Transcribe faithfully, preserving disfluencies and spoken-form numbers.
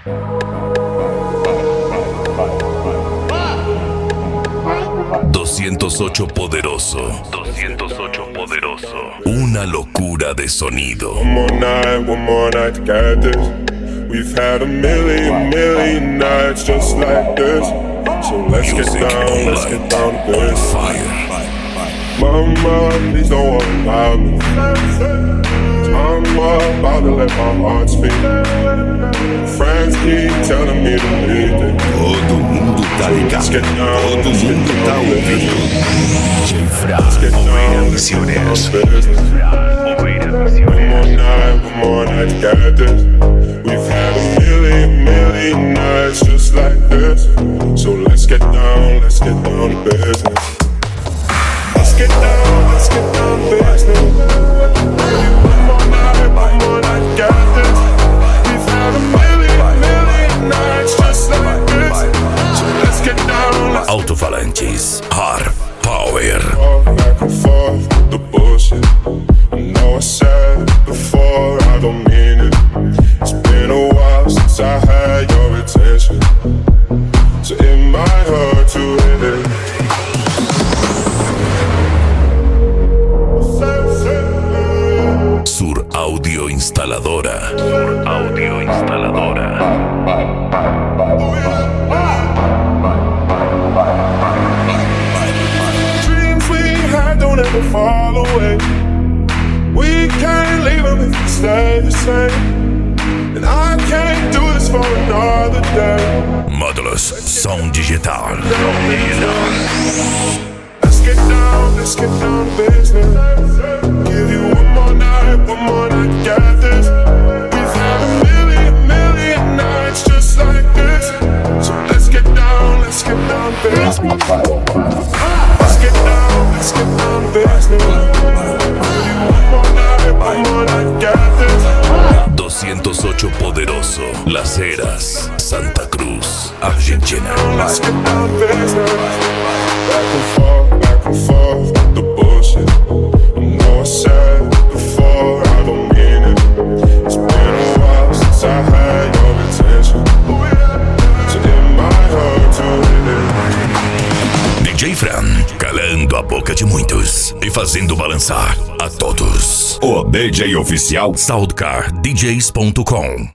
doscientos ocho poderoso. doscientos ocho poderoso. Una locura de sonido. One more night, one more night to get this. We've had a million, million nights just like this. So let's get down, let's get down to business. Mama, please don't worry about me. I'm about to let my heart speak. Friends keep telling me to leave it. Todo mundo tá ligado. Todo mundo tá ouvindo. Let's get down, let's get down to business. One more night, one more night to get this. We've had a million, million nights just like this. So let's get down, let's get down to business. Let's get down, let's get down to business. One more night, one more night to get this. We've had a million, million nights just like this. So let's get down, let's Alto-falantes. Hard Power. back and forth, the bullshit. I know I said it before, I don't mean it. It's been a while since I had your attention, so it might hurt to hit it. Sur Audio Instaladora. Sur Audio Instaladora. Dreams we had don't ever fall away. We can't leave them if we stay the same. And I can't do this for another day. Módulos Som Digital. Let's get down, let's get down to business. Give you one more night, one more night to get this. We've had a million, million nights just like this. So let's get down, let's get down to business. Let's get down, let's get down to business. Give you one more night, one more night to get this. doscientos ocho Poderoso. Las Heras. Santa Cruz, Argentina. Let's get down to business. Back and forth, back and forth, the bullshit. I know I said it before, I don't mean it. It's been a while since I had your attention, so it might hurt to hit it. D J Fran, calando a boca de muitos e fazendo balançar a todos. O D J oficial soundcar d js ponto com